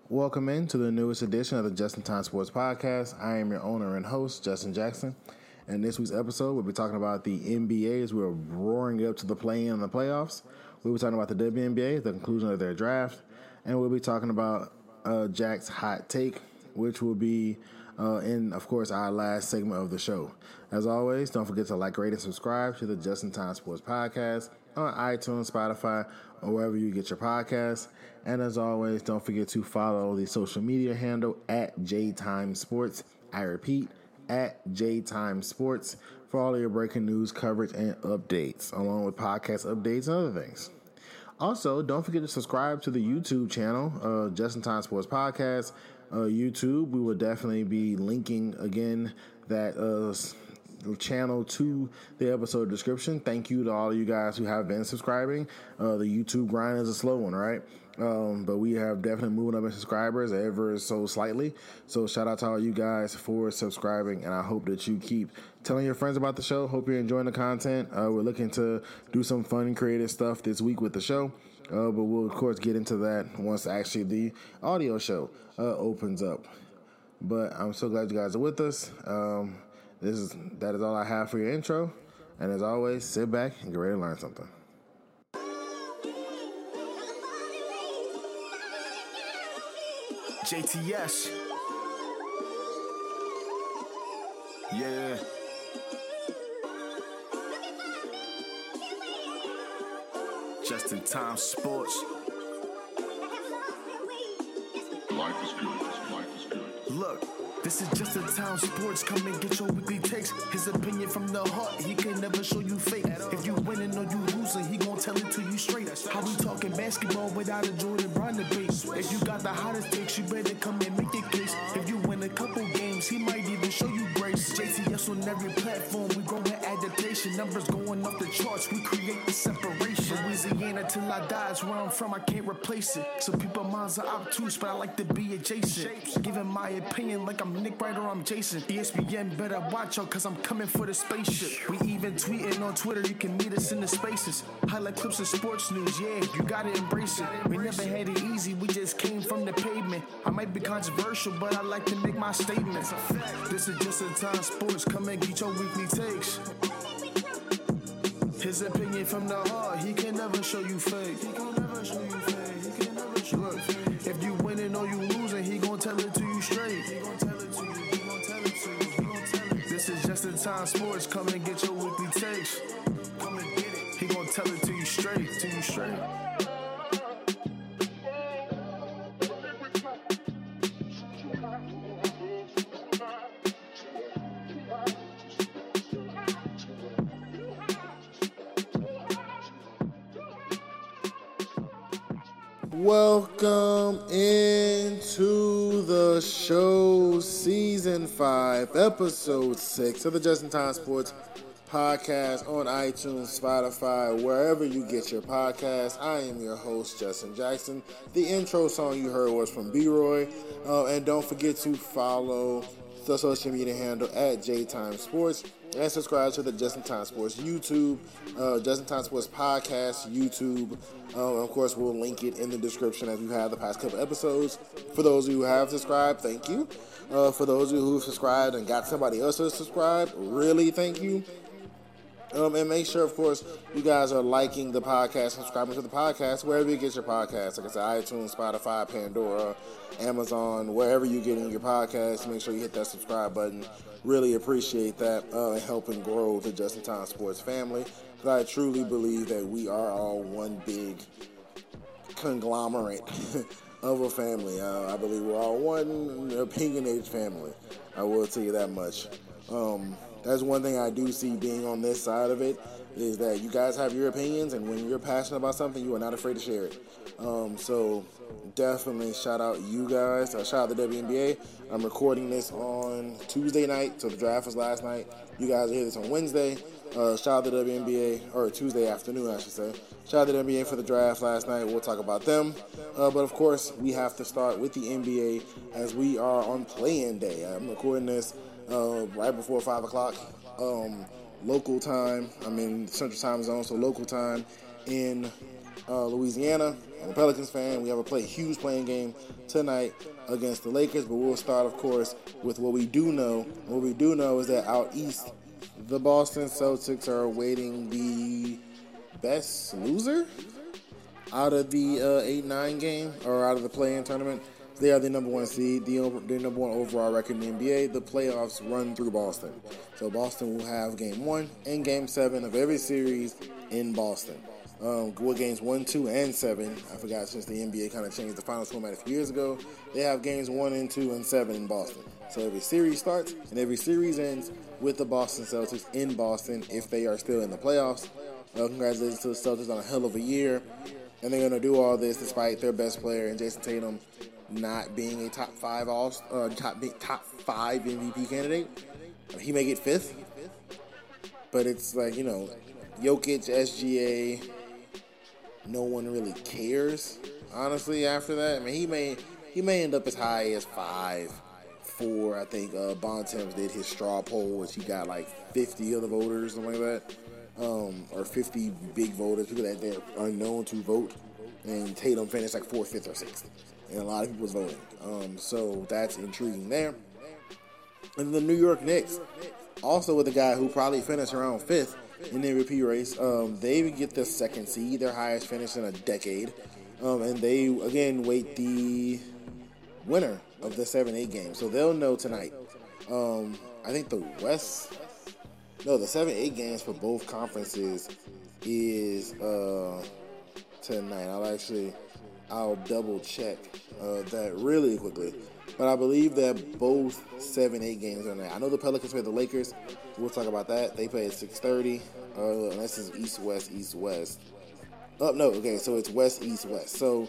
Welcome into the newest edition of the Just in Time Sports Podcast. I am your owner and host, Justin Jackson. In this week's episode, we'll be talking about the NBA as we're roaring up to the play-in and the playoffs. We'll be talking about the WNBA, the conclusion of their draft, and we'll be talking about Jack's hot take, which will be in, of course, our last segment of the show. As always, don't forget to like, rate, and subscribe to the Just in Time Sports Podcast on iTunes, Spotify, or wherever you get your podcasts. And as always, don't forget to follow the social media handle at JTimeSports. I repeat, at JTimeSports for all of your breaking news, coverage, and updates, along with podcast updates and other things. Also, don't forget to subscribe to the YouTube channel, Just in Time Sports Podcast. YouTube, we will definitely be linking again that channel to the episode description. Thank you to all of you guys who have been subscribing. The YouTube grind is a slow one, right? But we have definitely moving up in subscribers ever so slightly. So shout out to all you guys for subscribing, and I hope that you keep telling your friends about the show. Hope you're enjoying the content. We're looking to do some fun and creative stuff this week with the show. But we'll, of course, get into that once actually the audio show opens up. But I'm so glad you guys are with us. That is all I have for your intro. And as always, sit back and get ready to learn something. JTS. Yeah. Just in Time Sports. Life is good. Life is good. Look. This is Just in Time Sports. Come and get your weekly takes. His opinion from the heart, he can never show you fake. If you winning or you losing, he gon' tell it to you straight. How we talking basketball without a Jordan Brown debate. If you got the hottest takes, you better come and make your case. If you win a couple games, he might even show you grace. JTS on every platform, we growing adaptation. Numbers going off the charts, we create the separation. Louisiana till I die is where I'm from, I can't replace it. So people minds are obtuse, but I like to be adjacent. Giving my opinion like I'm Nick Wright or I'm Jason. ESPN better watch out cause I'm coming for the spaceship. We even tweeting on Twitter, you can meet us in the spaces. Highlight clips of sports news, yeah, you gotta embrace it. We never had it easy, we just came from the pavement. I might be controversial, but I like to make my statements. This is Just in Time Sports, come and get your weekly takes. His opinion from the heart, he can never show you fake. He can never show you fake, he can never show you fake. If you winning or you losing, he gon' tell it to you straight. He gon' tell it to you, he gon' tell it to you, he gon' tell it. This is Just in Time Sports, come and get your weekly takes. Come and get it. He gon' tell it to you straight, to you straight. Welcome into the show, Season 5, Episode 6 of the Just in Time Sports Podcast on iTunes, Spotify, wherever you get your podcasts. I am your host, Justin Jackson. The intro song you heard was from B-Roy. And don't forget to follow the social media handle at JTimeSports and subscribe to the Just in Time Sports YouTube, Just in Time Sports Podcast YouTube. Of course, we'll link it in the description as we've had the past couple episodes. For those who have subscribed, thank you. For those of you who've subscribed and got somebody else to subscribe, really thank you. And make sure, of course, you guys are liking the podcast, subscribing to the podcast, wherever you get your podcasts. Like I said, iTunes, Spotify, Pandora, Amazon, wherever you're getting your podcasts. Make sure you hit that subscribe button. Really appreciate that and helping grow the Just in Time Sports family. Because I truly believe that we are all one big conglomerate of a family. I believe we're all one opinionated family. I will tell you that much. That's one thing I do see being on this side of it, is that you guys have your opinions, and when you're passionate about something, you are not afraid to share it. So definitely shout out you guys. Shout out the WNBA. I'm recording this on Tuesday night, so the draft was last night. You guys will hear this on Wednesday. Shout out the WNBA, or Tuesday afternoon, I should say. Shout out to the NBA for the draft last night. We'll talk about them. But of course, we have to start with the NBA as we are on play-in day. I'm recording this right before 5 o'clock local time. I'm in Central Time Zone, so local time in Louisiana. I'm a Pelicans fan. We have a huge playing game tonight against the Lakers, but we'll start, of course, with what we do know. What we do know is that out east, the Boston Celtics are awaiting the best loser out of the 8-9 game, or out of the play-in tournament. They are the number one seed, the number one overall record in the NBA. The playoffs run through Boston. So Boston will have game 1 and game 7 of every series in Boston. With games 1, 2, and 7, I forgot, since the NBA kind of changed the finals format a few years ago, they have games 1 and 2 and 7 in Boston. So every series starts and every series ends with the Boston Celtics in Boston if they are still in the playoffs. Congratulations to the Celtics on a hell of a year. And they're going to do all this despite their best player in Jason Tatum not being a top 5 MVP candidate. He may get 5th, but it's like, Jokic, SGA, no one really cares, honestly, after that. I mean, he may end up as high as 5, 4. I think Bontemps did his straw poll, which he got like 50 of the voters, something like that. Or 50 big voters, people that they're unknown to vote. And Tatum finished like 4th, 5th, or 6th. And a lot of people was voting. So that's intriguing there. And the New York Knicks, also with a guy who probably finished around 5th in the MVP race, they get the 2nd seed, their highest finish in a decade. And they, again, wait the winner of the 7-8 game. So they'll know tonight. I think the 7-8 games for both conferences is tonight. I'll double check that really quickly. But I believe that both 7-8 games are tonight. I know the Pelicans play the Lakers. We'll talk about that. They play at 6:30. Unless it's East-West, East-West. Oh, no. Okay, so it's West, East-West. So,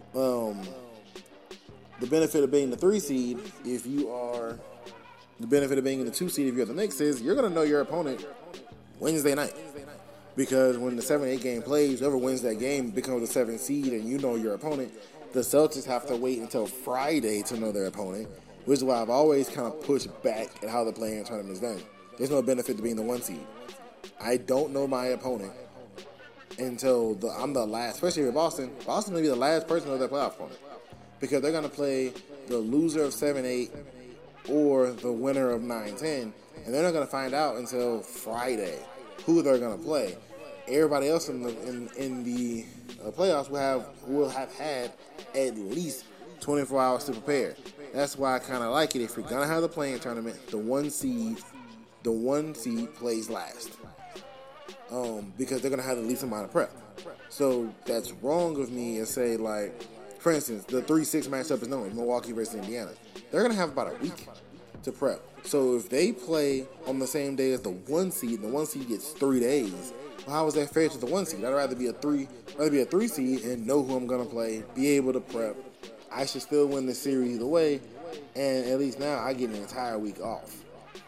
the benefit of being the 3 seed, the benefit of being in the 2 seed if you're the Knicks is you're going to know your opponent Wednesday night. Because when the 7-8 game plays, whoever wins that game becomes the 7th seed and you know your opponent. The Celtics have to wait until Friday to know their opponent, which is why I've always kind of pushed back at how the play-in tournament is done. There's no benefit to being the 1 seed. I don't know my opponent until I'm the last, especially with Boston. Boston will be the last person to know their playoff opponent. Because they're going to play the loser of 7-8 or the winner of 9-10, and they're not going to find out until Friday who they're going to play. Everybody else in the playoffs will have had at least 24 hours to prepare. That's why I kind of like it. If you're going to have the play-in tournament, the one seed plays last. Because they're going to have the least amount of prep. So that's wrong of me to say, like, for instance, the 3-6 matchup is known, Milwaukee versus Indiana. They're going to have about a week to prep. So if they play on the same day as the 1 seed, the 1 seed gets 3 days. Well, how is that fair to the 1 seed? I'd rather be a 3 seed and know who I'm going to play, be able to prep. I should still win the series either way, and at least now I get an entire week off.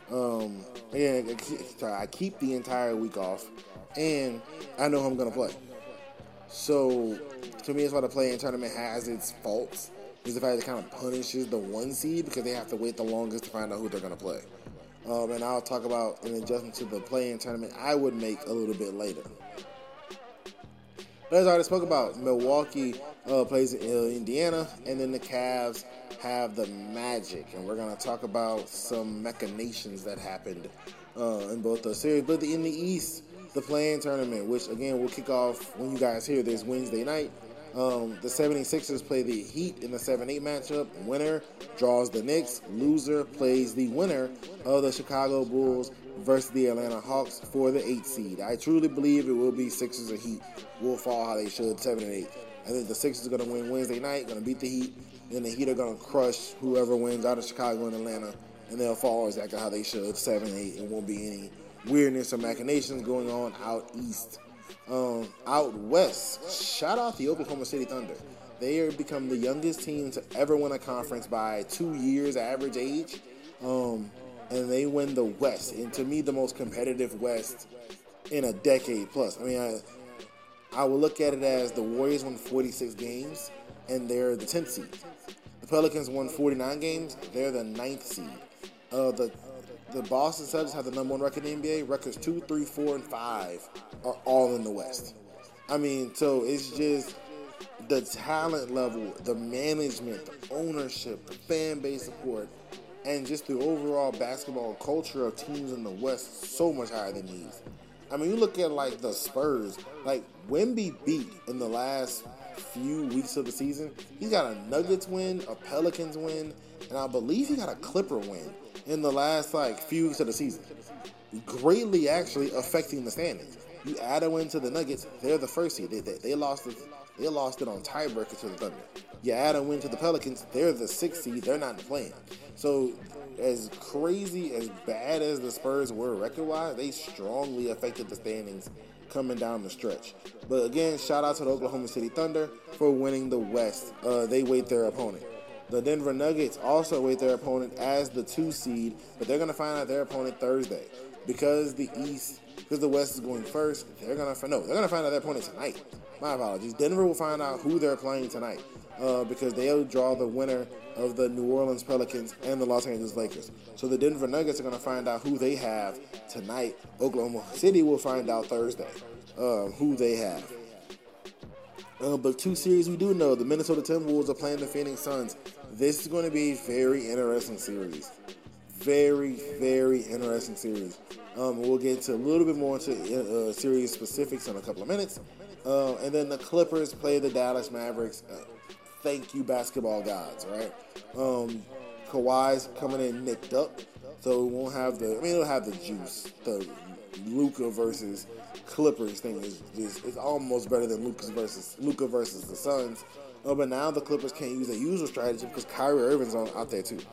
I keep the entire week off, and I know who I'm going to play. So, to me, it's why the play-in tournament has its faults, is the fact that it kind of punishes the 1 seed because they have to wait the longest to find out who they're going to play. And I'll talk about an adjustment to the play-in tournament I would make a little bit later. But as I already spoke about, Milwaukee plays in Indiana, and then the Cavs have the Magic. And we're going to talk about some machinations that happened in both those series. But in the East, the play-in tournament, which, again, will kick off when you guys hear this Wednesday night. The 76ers play the Heat in the 7-8 matchup. Winner draws the Knicks. Loser plays the winner of the Chicago Bulls versus the Atlanta Hawks for the 8th seed. I truly believe it will be Sixers or Heat will fall how they should, 7 and 8. I think the Sixers are going to win Wednesday night, going to beat the Heat. Then the Heat are going to crush whoever wins out of Chicago and Atlanta, and they'll fall exactly how they should, 7 and 8. It won't be any weirdness or machinations going on out east. Out west, shout out the Oklahoma City Thunder. They have become the youngest team to ever win a conference by 2 years average age. And they win the West. And to me, the most competitive West in a decade plus. I mean, I would look at it as the Warriors won 46 games, and they're the 10th seed. The Pelicans won 49 games, they're the 9th seed. The Boston Celtics have the number 1 record in the NBA. Records 2, 3, 4, and 5 are all in the West. I mean, so it's just the talent level, the management, the ownership, the fan base support, and just the overall basketball culture of teams in the West so much higher than these. I mean, you look at like the Spurs, like Wemby beat in the last few weeks of the season. He's got a Nuggets win, a Pelicans win, and I believe he got a Clipper win in the last like few weeks of the season. Greatly actually affecting the standings. You add a win to the Nuggets, they're the first seed. They lost it. They lost it on tiebreaker to the Thunder. You add a win to the Pelicans, they're the 6th seed. They're not playing. So, as crazy, as bad as the Spurs were record-wise, they strongly affected the standings coming down the stretch. But again, shout out to the Oklahoma City Thunder for winning the West. They wait their opponent. The Denver Nuggets also wait their opponent as the 2 seed, but they're going to find out their opponent Thursday. Because the West is going first, they're going to find out their opponent tonight. My apologies. Denver will find out who they're playing tonight because they'll draw the winner of the New Orleans Pelicans and the Los Angeles Lakers. So the Denver Nuggets are going to find out who they have tonight. Oklahoma City will find out Thursday who they have. But 2 series we do know. The Minnesota Timberwolves are playing the Phoenix Suns. This is going to be a very interesting series. Very, very interesting series. We'll get into a little bit more into series specifics in a couple of minutes. And then the Clippers play the Dallas Mavericks. Thank you, basketball gods, right? Kawhi's coming in nicked up, so it won't have it'll have the juice. The Luka versus Clippers thing is almost better than Luka versus the Suns. But now the Clippers can't use their usual strategy because Kyrie Irving's out there too.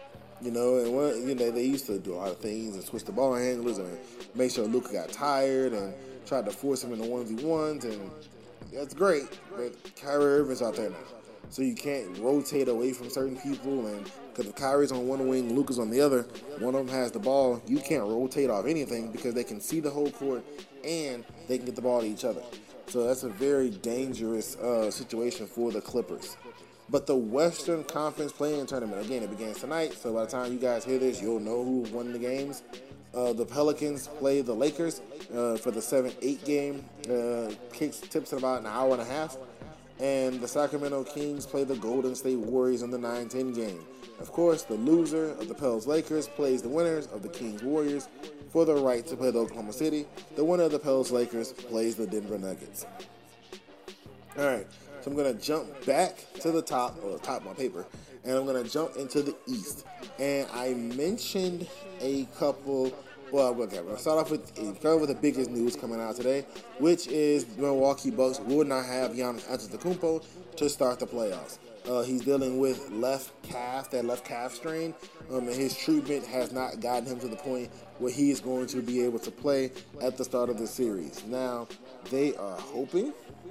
They used to do a lot of things and switch the ball handlers and make sure Luka got tired and tried to force him into 1v1s, and that's great, but Kyrie Irving's out there now. So you can't rotate away from certain people, and because if Kyrie's on one wing, Luka's on the other, one of them has the ball, you can't rotate off anything because they can see the whole court and they can get the ball to each other. So that's a very dangerous situation for the Clippers. But the Western Conference Play-In Tournament, again, it begins tonight, so by the time you guys hear this, you'll know who won the games. The Pelicans play the Lakers for the 7-8 game. Tips in about an hour and a half. And the Sacramento Kings play the Golden State Warriors in the 9-10 game. Of course, the loser of the Pels Lakers plays the winners of the Kings Warriors for the right to play the Oklahoma City. The winner of the Pels Lakers plays the Denver Nuggets. All right. So I'm going to jump back to the top of my paper, and I'm going to jump into the East. And I mentioned a couple, we'll start off with the biggest news coming out today, which is the Milwaukee Bucks will not have Giannis Antetokounmpo to start the playoffs. He's dealing with left calf strain, and his treatment has not gotten him to the point where he is going to be able to play at the start of the series. Now, they are hoping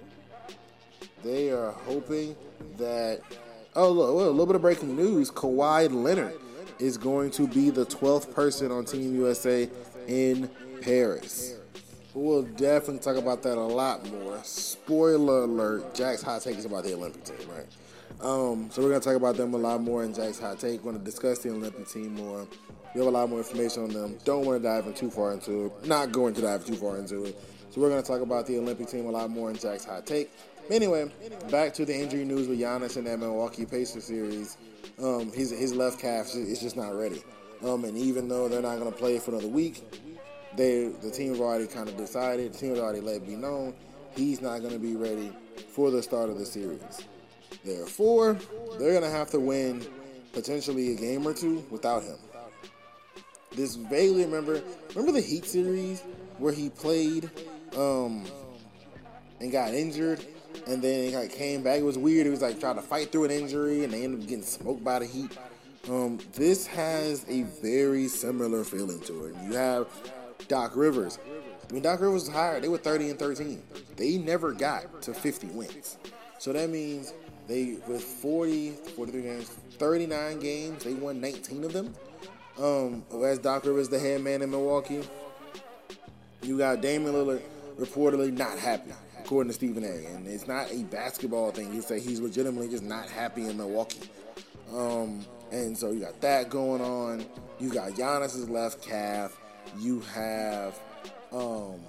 that, a little bit of breaking news, Kawhi Leonard is going to be the 12th person on Team USA in Paris. We'll definitely talk about that a lot more. Spoiler alert, Jack's hot take is about the Olympic team, right? So we're going to talk about them a lot more in Jack's hot take. We're going to discuss the Olympic team more. We have a lot more information on them. Don't want to dive too far into it. Not going to dive too far into it. So we're going to talk about the Olympic team a lot more in Jack's hot take. Anyway, back to the injury news with Giannis in that Milwaukee Pacers series. His left calf is just not ready. And even though they're not going to play for another week, the team have already kind of decided, the team has already let it be known, he's not going to be ready for the start of the series. Therefore, they're going to have to win potentially a game or two without him. This vaguely remember the Heat series where he played and got injured, and then he came back. It was weird. He was trying to fight through an injury, and they ended up getting smoked by the Heat. This has a very similar feeling to it. You have Doc Rivers. When Doc Rivers was hired, they were 30-13. They never got to 50 wins. So that means they, with 43 games, 39 games, they won 19 of them. As Doc Rivers, the head man in Milwaukee, you got Damian Lillard reportedly not happy, according to Stephen A. And it's not a basketball thing. He said he's legitimately just not happy in Milwaukee. And so you got that going on. You got Giannis's left calf. You have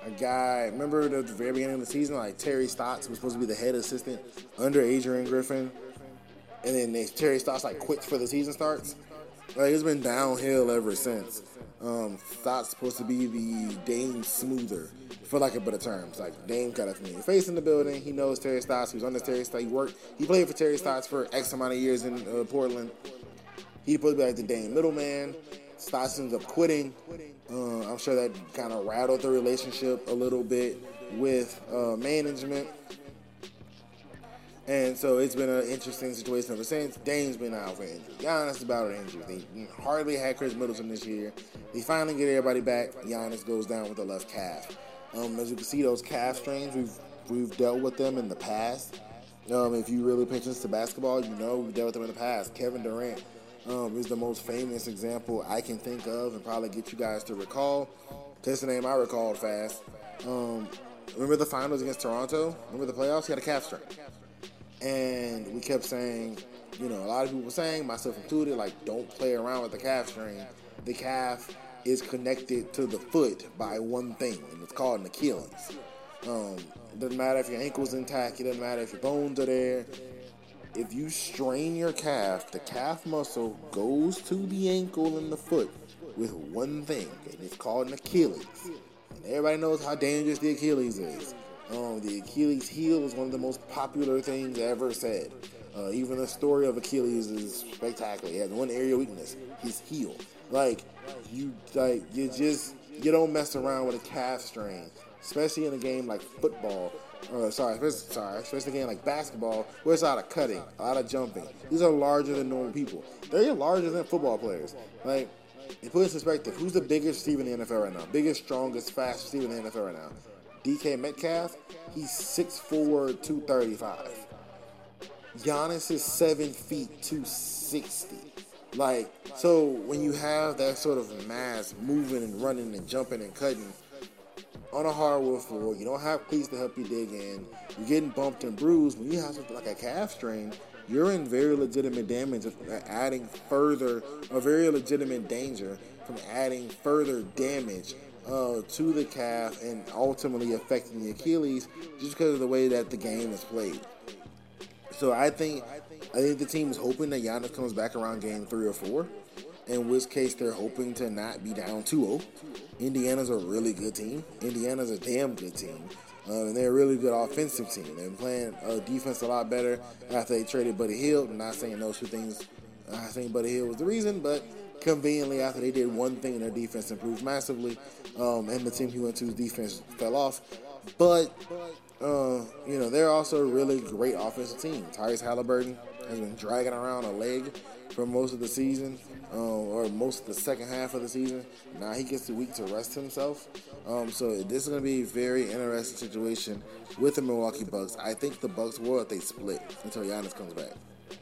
a guy. Remember at the very beginning of the season, like Terry Stotts was supposed to be the head assistant under Adrian Griffin, and then Terry Stotts like quits for the season starts. Like it's been downhill ever since. Stotts supposed to be the Dame smoother, for lack of better terms. Like Dame got a familiar face in the building. He knows Terry Stotts. He was under Terry Stotts. He played for Terry Stotts for X amount of years in Portland. He supposed to be like the Dame middleman. Stotts ends up quitting. I'm sure that kind of rattled the relationship a little bit with management. And so it's been an interesting situation ever since. Dame's been out for injury. Giannis is about injury. They hardly had Chris Middleton this year. They finally get everybody back. Giannis goes down with the left calf. As you can see, those calf strains, we've dealt with them in the past. If you really pay attention to basketball, you know we've dealt with them in the past. Kevin Durant is the most famous example I can think of and probably get you guys to recall. That's the name I recalled fast. Remember the finals against Toronto? Remember the playoffs? He had a calf strain. And we kept saying, a lot of people were saying, myself included, like, don't play around with the calf strain. The calf is connected to the foot by one thing, and it's called an Achilles. It doesn't matter if your ankle's intact. It doesn't matter if your bones are there. If you strain your calf, the calf muscle goes to the ankle and the foot with one thing, and it's called an Achilles. And everybody knows how dangerous the Achilles is. The Achilles heel is one of the most popular things ever said. Even the story of Achilles is spectacular. He has one area of weakness, his heel. You don't mess around with a calf strain, especially in a game like football. Especially in a game like basketball, where it's a lot of cutting, a lot of jumping. These are larger than normal people. They're larger than football players. Like, in put in perspective, who's the biggest receiver in the NFL right now? Biggest, strongest, fastest receiver in the NFL right now? DK Metcalf, he's 6'4", 235. Giannis is 7 feet, 260. So when you have that sort of mass moving and running and jumping and cutting on a hardwood floor, you don't have cleats to help you dig in, you're getting bumped and bruised. When you have something like a calf strain, you're in very legitimate damage of adding further, a very legitimate danger from adding further damage to the calf and ultimately affecting the Achilles just because of the way that the game is played. So I think the team is hoping that Giannis comes back around game 3 or 4, in which case they're hoping to not be down 2-0. Indiana's a really good team. Indiana's a damn good team. And they're a really good offensive team. They've been playing defense a lot better after they traded Buddy Hield. I'm not saying those two things. I'm not saying Buddy Hield was the reason, but conveniently after they did one thing, their defense improved massively. And the team he went to's defense fell off. But, they're also a really great offensive team. Tyrese Halliburton has been dragging around a leg for most of the season, or most of the second half of the season. Now he gets the week to rest himself. So this is going to be a very interesting situation with the Milwaukee Bucks. I think the Bucks will if they split until Giannis comes back.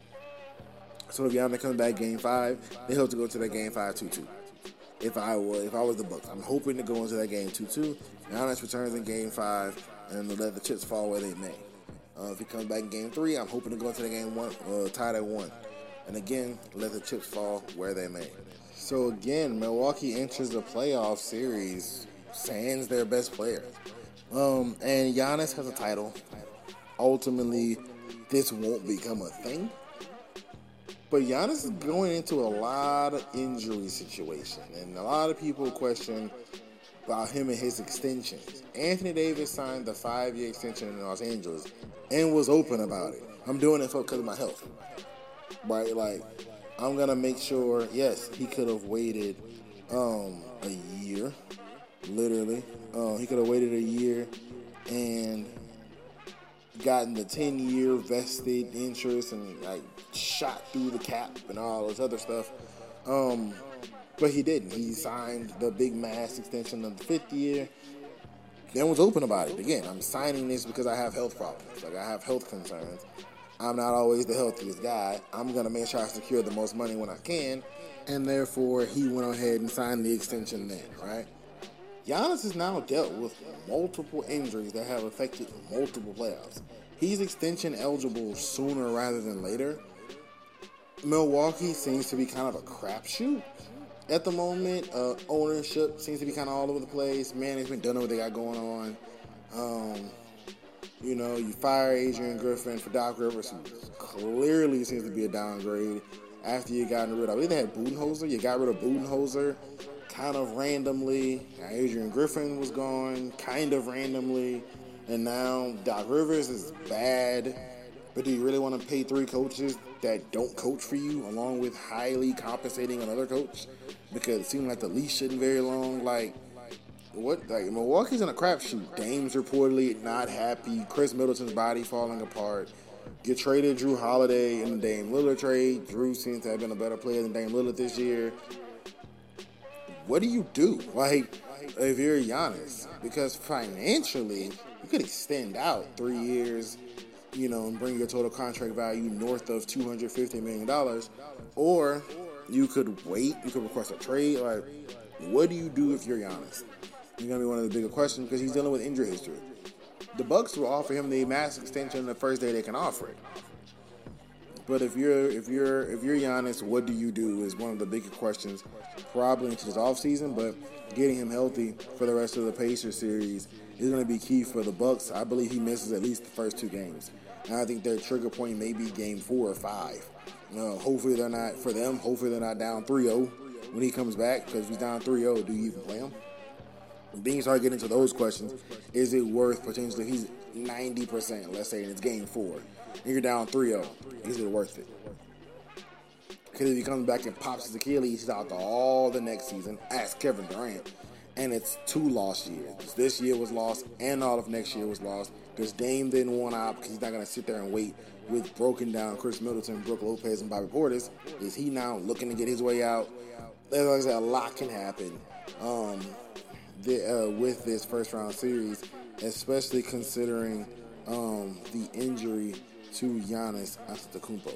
So if Giannis comes back game 5, they hope to go to that game 5 2-2. If I was the Bucks, I'm hoping to go into that game 2-2. Giannis returns in game 5 and let the chips fall where they may. If he comes back in game 3, I'm hoping to go into the game 1 tied at 1. And again, let the chips fall where they may. So again, Milwaukee enters the playoff series sans their best player. And Giannis has a title. Ultimately, this won't become a thing. But Giannis is going into a lot of injury situation. And a lot of people question about him and his extensions. Anthony Davis signed the 5-year extension in Los Angeles and was open about it. I'm doing it because of my health. Right, I'm going to make sure, yes, he could have waited a year, literally. He could have waited a year and gotten the 10-year vested interest and, shot through the cap and all this other stuff. But he didn't. He signed the big mass extension of the 5th year, then was open about it. Again, I'm signing this because I have health problems. I have health concerns. I'm not always the healthiest guy. I'm going to make sure I secure the most money when I can. And therefore, he went ahead and signed the extension then, right? Giannis has now dealt with multiple injuries that have affected multiple playoffs. He's extension eligible sooner rather than later. Milwaukee seems to be kind of a crapshoot. at the moment, ownership seems to be kind of all over the place. Management don't know what they got going on. You fire Adrian Griffin for Doc Rivers, who clearly seems to be a downgrade. After you got rid of, I believe they had Budenholzer. You got rid of Budenholzer kind of randomly. Adrian Griffin was gone kind of randomly. And now Doc Rivers is bad. But do you really want to pay 3 coaches that don't coach for you, along with highly compensating another coach? Because it seemed like the leash shouldn't very long. Milwaukee's in a crapshoot. Dame's reportedly not happy. Chris Middleton's body falling apart. You traded Drew Holiday in the Dame Lillard trade. Drew seems to have been a better player than Dame Lillard this year. What do you do? If you're Giannis? Because financially, you could extend out 3 years, and bring your total contract value north of $250 million. Or you could wait. You could request a trade. What do you do if you're Giannis? It's going to be one of the bigger questions because he's dealing with injury history. The Bucks will offer him the max extension the first day they can offer it. But if you're Giannis, what do you do is one of the bigger questions probably into this offseason. But getting him healthy for the rest of the Pacers series is going to be key for the Bucks. I believe he misses at least the first 2 games. And I think their trigger point may be game 4 or 5. Hopefully they're not, for them, hopefully they're not down 3-0 when he comes back. Because if he's down 3-0, do you even play him? Then you start getting into those questions. Is it worth potentially, if he's 90%, let's say, and it's game 4, and you're down 3-0, is it worth it? Because if he comes back and pops his Achilles, he's out to all the next season. Ask Kevin Durant. And it's 2 lost years. This year was lost, and all of next year was lost. Because Dame didn't want out because he's not going to sit there and wait with broken down Chris Middleton, Brook Lopez, and Bobby Portis. Is he now looking to get his way out? Like I said, a lot can happen with this first round series, especially considering the injury to Giannis Antetokounmpo.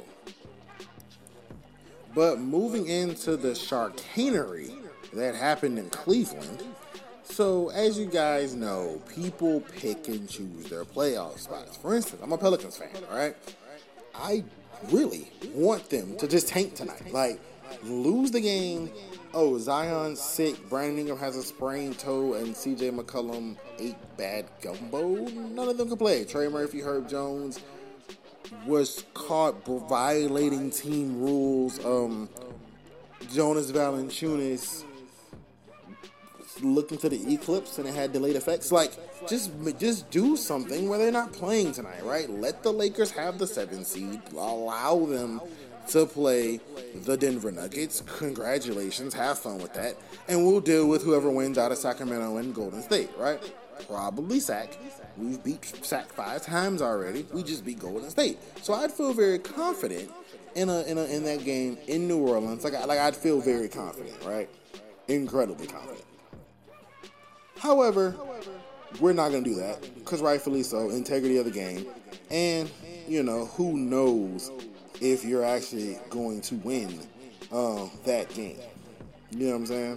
But moving into the sharkanery that happened in Cleveland. So, as you guys know, people pick and choose their playoff spots. For instance, I'm a Pelicans fan, all right? I really want them to just tank tonight. Lose the game. Oh, Zion's sick. Brandon Ingram has a sprained toe, and C.J. McCollum ate bad gumbo. None of them can play. Trey Murphy, Herb Jones was caught violating team rules. Jonas Valanciunas looked into the eclipse and it had delayed effects. Just do something where they're not playing tonight, right? Let the Lakers have the 7th seed. Allow them to play the Denver Nuggets. Congratulations. Have fun with that. And we'll deal with whoever wins out of Sacramento and Golden State, right? Probably Sac. We've beat Sac 5 times already. We just beat Golden State. So I'd feel very confident in that game in New Orleans. I'd feel very confident, right? Incredibly confident. However, we're not going to do that because rightfully so, integrity of the game. And, who knows if you're actually going to win that game. You know what I'm saying?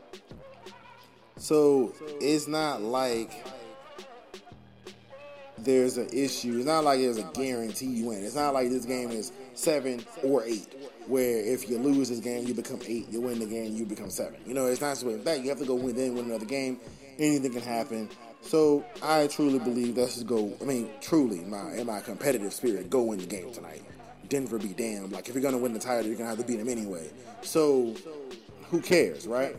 So it's not like there's an issue. It's not like there's a guaranteed win. It's not like this game is 7 or 8, where if you lose this game, you become 8. You win the game, you become 7. It's not like that. You have to go win another game. Anything can happen. So I truly believe let's just go. Truly, in my competitive spirit, go win the game tonight. Denver be damned. If you're going to win the title, you're going to have to beat them anyway. So who cares, right?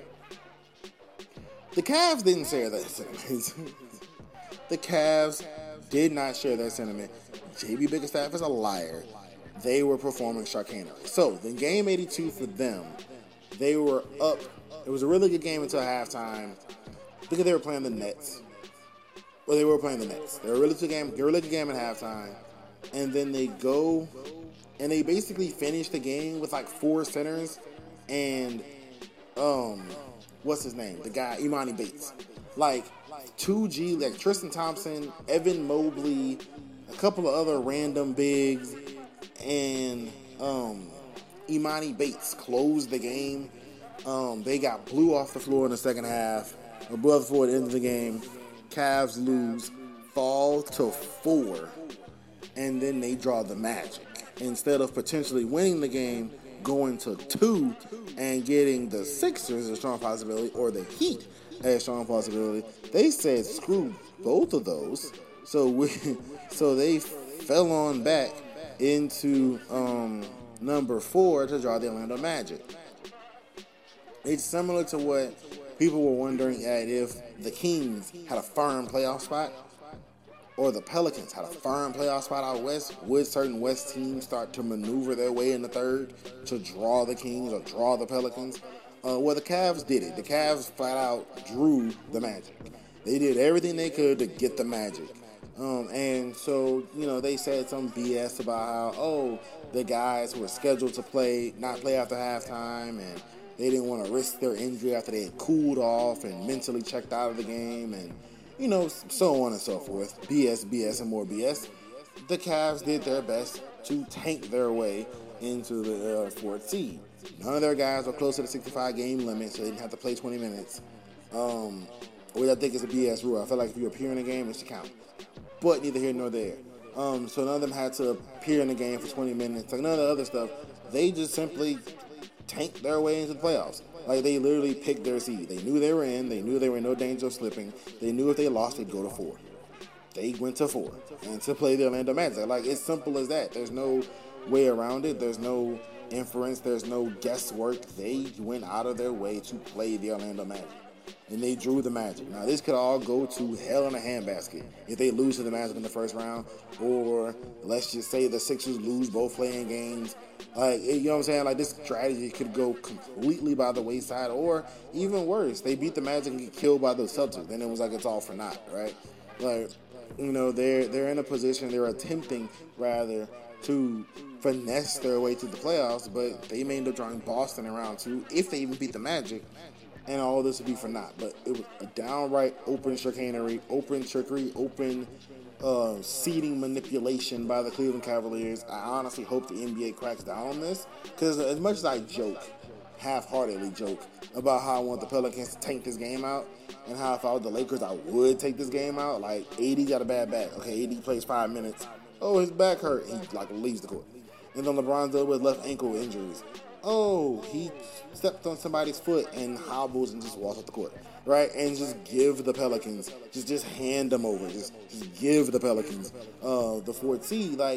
The Cavs didn't share that sentiment. The Cavs did not share that sentiment. J.B. Bickerstaff is a liar. They were performing sharkanery. So, in game 82 for them, they were up. It was a really good game until halftime because they were playing the Nets. Well, they were playing the Nets. They were a really good game at halftime. And then they go and they basically finish the game with 4 centers and what's his name? The guy, Imani Bates. 2G, Tristan Thompson, Evan Mobley, a couple of other random bigs, and Imani Bates closed the game. They got blew off the floor in the second half. Blew off the floor at the end of the game. Cavs lose, fall to 4, and then they draw the Magic. instead of potentially winning the game, going to 2 and getting the Sixers a strong possibility or the Heat a strong possibility. They said screw both of those, so they fell on back into number 4 to draw the Orlando Magic. It's similar to what people were wondering at if the Kings had a firm playoff spot or the Pelicans had a firm playoff spot out west. Would certain West teams start to maneuver their way in the third to draw the Kings or draw the Pelicans? Well, the Cavs did it. The Cavs flat out drew the Magic. They did everything they could to get the Magic. And so, they said some BS about how, the guys who were scheduled to not play after halftime, and they didn't want to risk their injury after they had cooled off and mentally checked out of the game, and, so on and so forth. BS, and more BS. The Cavs did their best to tank their way into the 4th seed. None of their guys were close to the 65-game limit, so they didn't have to play 20 minutes, which I think is a BS rule. I feel like if you appear in a game, it should count. But neither here nor there. So none of them had to appear in the game for 20 minutes. Like none of the other stuff. They just simply tanked their way into the playoffs. Like they literally picked their seed. They knew they were in. They knew they were in no danger of slipping. They knew if they lost, they'd go to 4. They went to 4 and to play the Orlando Magic. Like it's simple as that. There's no way around it. There's no inference. There's no guesswork. They went out of their way to play the Orlando Magic. And they drew the Magic. Now, this could all go to hell in a handbasket if they lose to the Magic in the first round, or let's just say the Sixers lose both playing games. Like, you know what I'm saying? Like, this strategy could go completely by the wayside, or even worse, they beat the Magic and get killed by the Celtics. Then it was like it's all for naught, right? Like, they're in a position, they're attempting, rather, to finesse their way to the playoffs, but they may end up drawing Boston in round 2 if they even beat the Magic. And all this would be for naught. But it was a downright open chicanery, open trickery, open seeding manipulation by the Cleveland Cavaliers. I honestly hope the NBA cracks down on this. Because as much as I joke, half-heartedly joke, about how I want the Pelicans to tank this game out, and how if I was the Lakers, I would take this game out. Like, AD got a bad back. Okay, AD plays 5 minutes. Oh, his back hurt. He, leaves the court. And then LeBron's dealt with left ankle injuries. Oh, he stepped on somebody's foot and hobbles and just walks off the court, right? And just give the Pelicans, just hand them over. Just give the Pelicans the 4th seed, the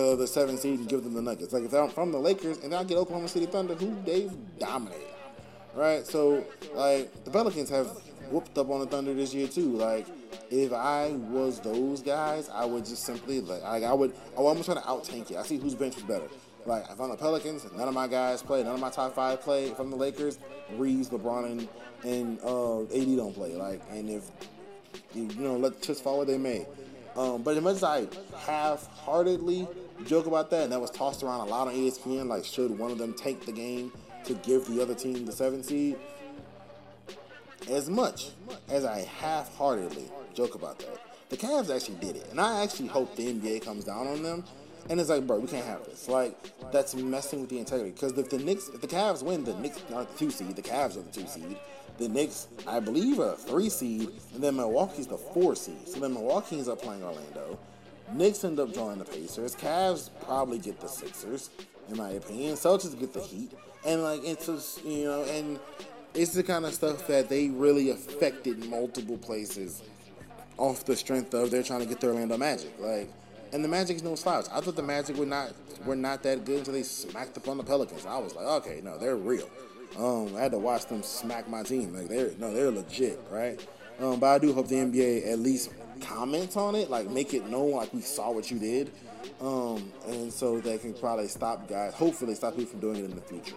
7th seed, and give them the Nuggets. Like, if I'm from the Lakers and I get Oklahoma City Thunder, who they've dominated, right? So, the Pelicans have whooped up on the Thunder this year, too. Like, if I was those guys, I would just simply, I'm trying to out-tank it. I see whose bench was better. Like, if I'm the Pelicans, none of my guys play, none of my top 5 play. If I'm the Lakers, Reeves, LeBron, and AD don't play. Like, and if, let chips fall where they may. But as much as I half-heartedly joke about that, and that was tossed around a lot on ESPN, like, should one of them take the game to give the other team the 7th seed? As much as I half-heartedly joke about that, the Cavs actually did it. And I actually hope the NBA comes down on them. And it's like, bro, we can't have this. Like, that's messing with the integrity. Because if the Cavs win, the Knicks are the 2 seed. The Cavs are the 2 seed. The Knicks, I believe, are a 3 seed. And then Milwaukee's the 4 seed. So then Milwaukee ends up playing Orlando. Knicks end up drawing the Pacers. Cavs probably get the Sixers, in my opinion. Celtics get the Heat. And, it's just, and it's the kind of stuff that they really affected multiple places off the strength of they're trying to get their Orlando Magic. And the Magic is no slouch. I thought the Magic were not that good until they smacked up on the Pelicans. I was like, okay, no, they're real. I had to watch them smack my team. They're legit, right? But I do hope the NBA at least comments on it, make it known, we saw what you did, and so they can probably hopefully stop people from doing it in the future.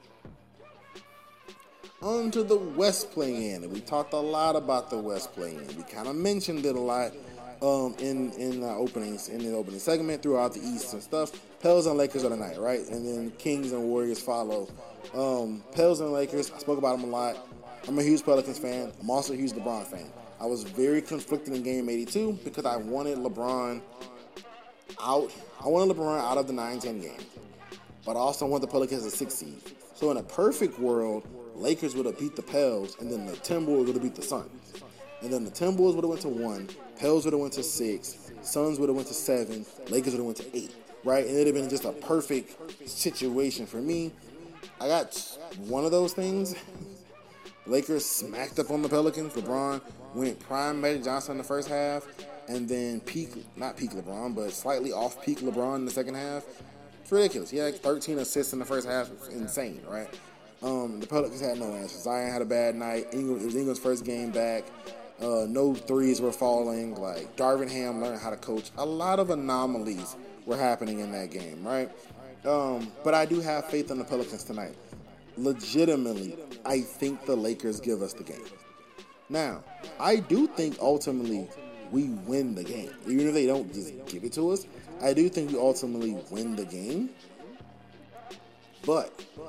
On to the West play-in, and we talked a lot about the West play-in. We kind of mentioned it a lot. In the opening segment throughout the East and stuff. Pels and Lakers are tonight, right? And then Kings and Warriors follow. Pels and Lakers, I spoke about them a lot. I'm a huge Pelicans fan. I'm also a huge LeBron fan. I was very conflicted in Game 82 because I wanted LeBron out. I wanted LeBron out of the 9-10 game. But I also want the Pelicans a 6 seed. So in a perfect world, Lakers would have beat the Pels, and then the Timberwolves would have beat the Suns. And then the Timberwolves would have went to 1, Pels would have went to 6, Suns would have went to 7, Lakers would have went to 8. right? And it would have been just a perfect situation for me. I got one of those things. Lakers smacked up on the Pelicans. LeBron went prime Magic Johnson in the first half, and then not peak LeBron, but slightly off peak LeBron in the second half. It's ridiculous. He had like 13 assists in the first half. It's insane, right? The Pelicans had no answers. Zion had a bad night. It was Ingram's first game back. No threes were falling. Like, Darvin Ham learned how to coach. A lot of anomalies were happening in that game, right? But I do have faith in the Pelicans tonight. Legitimately, I think the Lakers give us the game. Now, I do think ultimately we win the game. Even if they don't just give it to us, I do think we ultimately win the game. But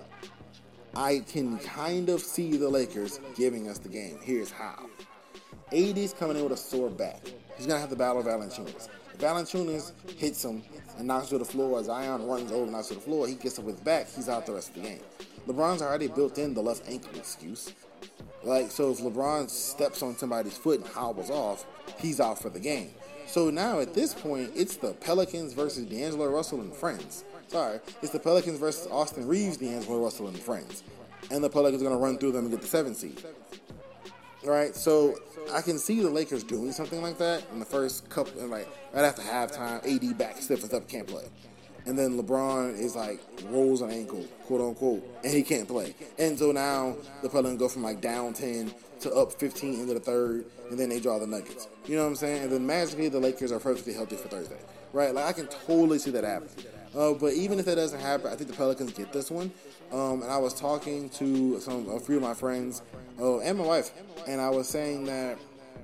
I can kind of see the Lakers giving us the game. Here's how. AD's coming in with a sore back. He's going to have to battle Valanciunas. If Valanciunas hits him and knocks to the floor, Zion runs over and knocks to the floor, he gets up with his back, he's out the rest of the game. LeBron's already built in the left ankle excuse. Like, so if LeBron steps on somebody's foot and hobbles off, he's out for the game. So now at this point, it's the Pelicans versus D'Angelo Russell and friends. It's the Pelicans versus Austin Reeves, D'Angelo Russell and friends. And the Pelicans are going to run through them and get the 7th seed. Right? So I can see the Lakers doing something like that in the first couple, and like right after halftime, AD back stiffens up, can't play. And then LeBron is like rolls an ankle, quote unquote, and he can't play. And so now the Pelicans go from like down 10 to up 15 into the third, and then they draw the Nuggets. You know what I'm saying? And then magically the Lakers are perfectly healthy for Thursday. Right? Like, I can totally see that happening. But even if that doesn't happen, I think the Pelicans get this one. And I was talking to a few of my friends and my wife, and I was saying that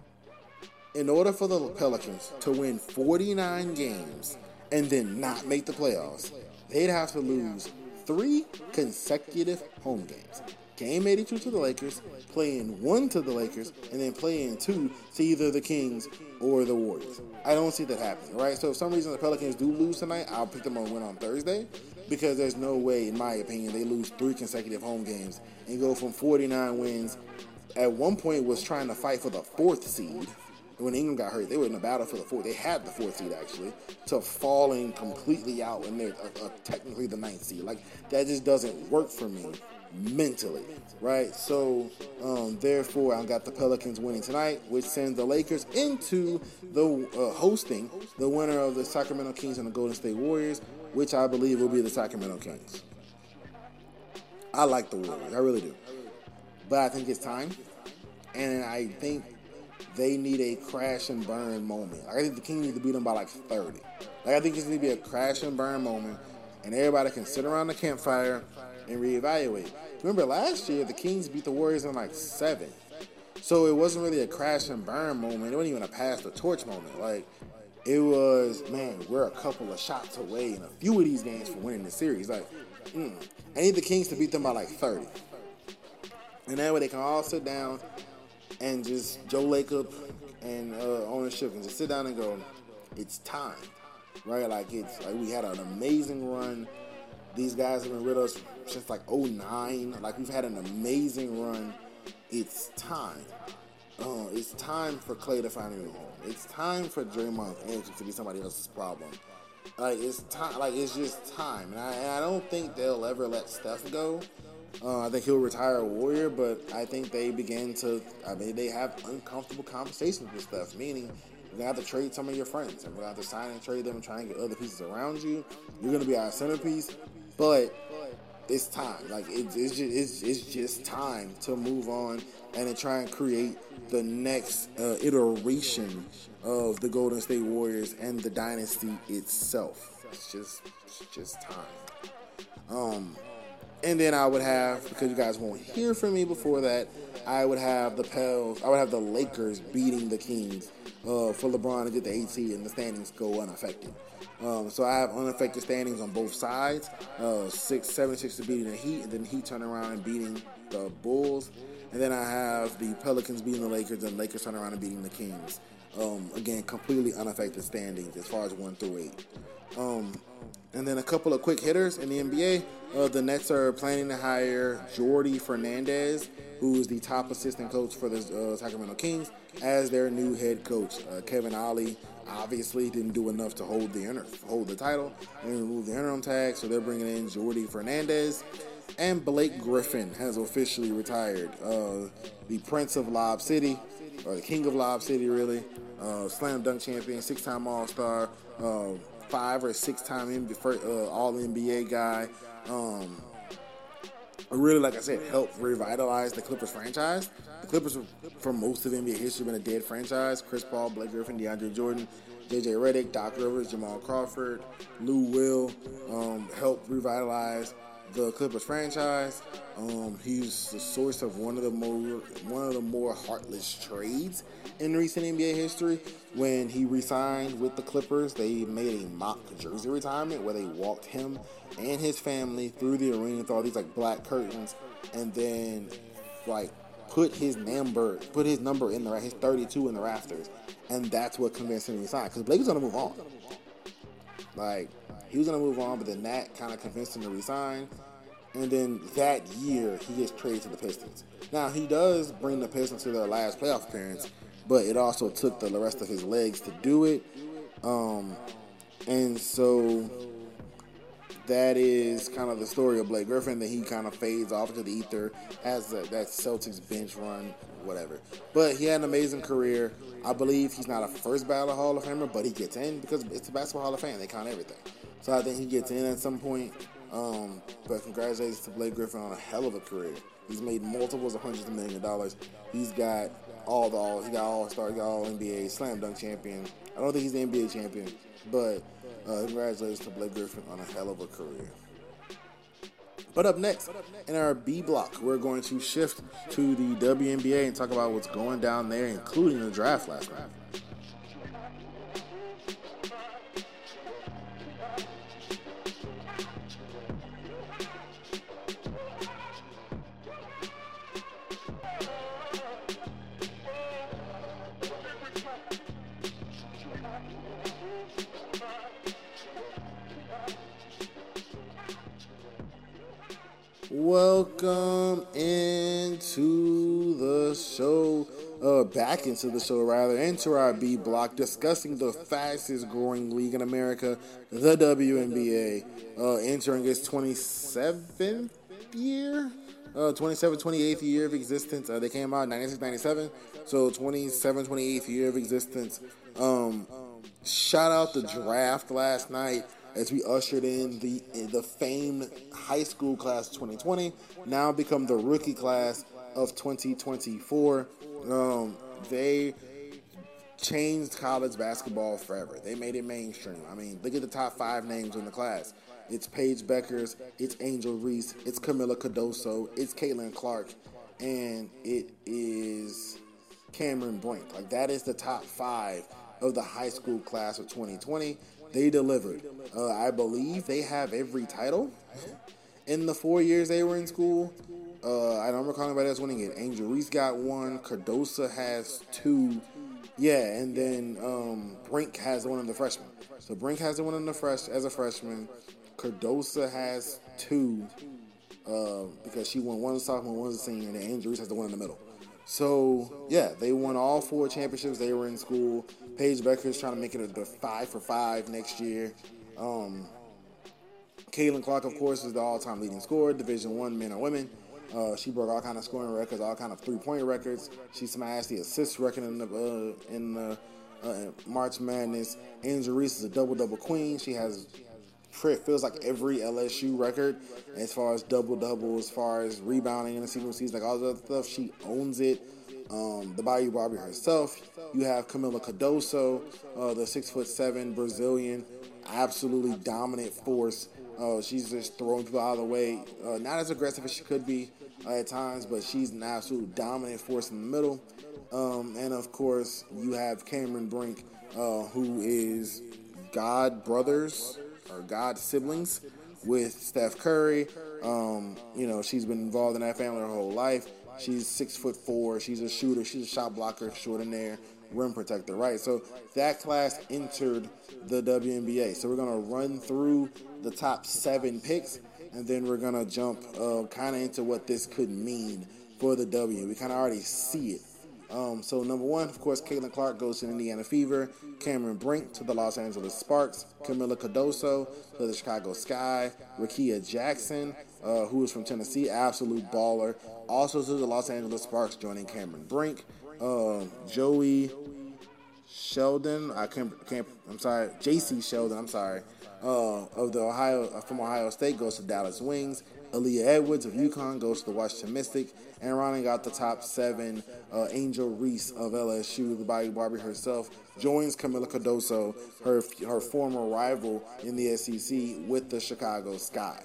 in order for the Pelicans to win 49 games and then not make the playoffs, they'd have to lose 3 consecutive home games. Game 82 to the Lakers, play in 1 to the Lakers, and then play in 2 to either the Kings or the Warriors. I don't see that happening, right? So if for some reason the Pelicans do lose tonight, I'll pick them on a win on Thursday, because there's no way, in my opinion, they lose 3 consecutive home games and go from 49 wins. At one point was trying to fight for the 4th seed. When Ingram got hurt, they were in a battle for the 4th. They had the 4th seed, actually, to falling completely out, and they're technically the 9th seed. Like, that just doesn't work for me mentally, right? So, therefore, I got the Pelicans winning tonight, which sends the Lakers into the hosting the winner of the Sacramento Kings and the Golden State Warriors, which I believe will be the Sacramento Kings. I like the Warriors, I really do. But I think it's time, and I think they need a crash and burn moment. Like, I think the Kings need to beat them by like 30. Like, I think it's going to be a crash and burn moment, and everybody can sit around the campfire and reevaluate. Remember last year, the Kings beat the Warriors in like 7. So it wasn't really a crash and burn moment. It wasn't even a pass the torch moment. Like, it was, man, we're a couple of shots away in a few of these games from winning the series. Like, I need the Kings to beat them by like 30. And that way they can all sit down and just Joe Lacob and ownership and just sit down and go, it's time, right? Like, it's like we had an amazing run. These guys have been with us since like 2009. Like, we've had an amazing run. It's time. It's time for Klay to find a new home. It's time for Draymond to be somebody else's problem. Like, it's time. Like, it's just time. And I don't think they'll ever let Steph go. I think he'll retire a Warrior, but I think they they have uncomfortable conversations with Steph, meaning you're going to have to trade some of your friends, and we're going to have to sign and trade them and try and get other pieces around you. You're going to be our centerpiece, but it's time. Like, it's just time to move on and to try and create the next iteration of the Golden State Warriors and the dynasty itself. It's just time. And then I would have, because you guys won't hear from me before that, I would have the Lakers beating the Kings for LeBron to get the 8th seed and the standings go unaffected. So I have unaffected standings on both sides. 76ers beating the Heat, and then Heat turn around and beating the Bulls. And then I have the Pelicans beating the Lakers, and Lakers turn around and beating the Kings. Again, completely unaffected standings as far as 1 through 8. And then a couple of quick hitters in the NBA. The Nets are planning to hire Jordi Fernandez, who is the top assistant coach for the Sacramento Kings, as their new head coach. Kevin Ollie obviously didn't do enough to hold the title and remove the interim tag, so they're bringing in Jordy Fernandez. And Blake Griffin has officially retired. The Prince of Lob City, or the King of Lob City, really. Slam dunk champion, 6-time All-Star, 5 or 6-time All-NBA guy. Really, like I said, helped revitalize the Clippers franchise. The Clippers, for most of NBA history, have been a dead franchise. Chris Paul, Blake Griffin, DeAndre Jordan, JJ Redick, Doc Rivers, Jamal Crawford, Lou Will helped revitalize the Clippers franchise. He's the source of one of the more heartless trades in recent NBA history. When he re-signed with the Clippers, they made a mock jersey retirement where they walked him and his family through the arena with all these like black curtains, and then like put his number in his 32 in the rafters, and that's what convinced him to resign. Because Blake was gonna move on. Like, he was gonna move on, but then that kind of convinced him to resign. And then that year, he gets traded to the Pistons. Now, he does bring the Pistons to their last playoff appearance, but it also took the rest of his legs to do it. And so that is kind of the story of Blake Griffin, that he kind of fades off into the ether, has that Celtics bench run, whatever. But he had an amazing career. I believe he's not a first ballot Hall of Famer, but he gets in because it's the Basketball Hall of Fame. They count everything. So I think he gets in at some point. But congratulations to Blake Griffin on a hell of a career. He's made multiples of hundreds of millions of dollars. He's got All-Star, he got All-NBA, Slam Dunk champion. I don't think he's the NBA champion, but congratulations to Blake Griffin on a hell of a career. But up next, in our B block, we're going to shift to the WNBA and talk about what's going down there, including the draft last night. Welcome into the show, into our B block, discussing the fastest growing league in America, the WNBA, entering its 28th year of existence. They came out in 96-97, so 28th year of existence. Shout out the draft last night, as we ushered in the famed high school class of 2020, now become the rookie class of 2024. They changed college basketball forever. They made it mainstream. I mean, look at the top 5 names in the class. It's Paige Beckers, it's Angel Reese, it's Camila Cardoso, it's Caitlin Clark, and it is Cameron Brink. Like, that is the top 5 of the high school class of 2020. They delivered. I believe they have every title in the 4 years they were in school. I don't recall anybody else winning it. Angel Reese got 1. Cardosa has 2. Yeah, and then Brink has one of the freshmen. So Brink has the one in as a freshman. Cardosa has 2 because she won one as a sophomore, one as a senior, and then Angel Reese has the one in the middle. So, yeah, they won all 4 championships. They were in school. Paige Becker is trying to make it a 5 for 5 next year. Caitlin Clark, of course, is the all-time leading scorer, Division I, men or women. She broke all kind of scoring records, all kind of three-point records. She smashed the assist record in the March Madness. Angel Reese is a double-double queen. She has feels like every LSU record as far as double-double, as far as rebounding in the season, like all that stuff. She owns it. The Bayou Barbie herself. You have Camila Cardoso, the 6'7" Brazilian, absolutely dominant force. She's just throwing people out of the way. Not as aggressive as she could be at times, but she's an absolute dominant force in the middle. And of course, you have Cameron Brink, who is God brothers or God siblings with Steph Curry. She's been involved in that family her whole life. She's 6'4". She's a shooter. She's a shot blocker, short in there, rim protector, right? So that class entered the WNBA. So we're going to run through the top 7 picks, and then we're going to jump kind of into what this could mean for the W. We kind of already see it So number one, of course, Caitlin Clark goes to Indiana Fever, Cameron Brink to the Los Angeles Sparks, Camila Cardoso to the Chicago Sky, Rakia Jackson, who is from Tennessee, absolute baller, also to the Los Angeles Sparks, joining Cameron Brink, Joey Sheldon, J.C. Sheldon, of the from Ohio State goes to Dallas Wings. Aaliyah Edwards of UConn goes to the Washington Mystic, and rounding out the top 7, Angel Reese of LSU, the Barbie herself, joins Camila Cardoso, her former rival in the SEC, with the Chicago Sky.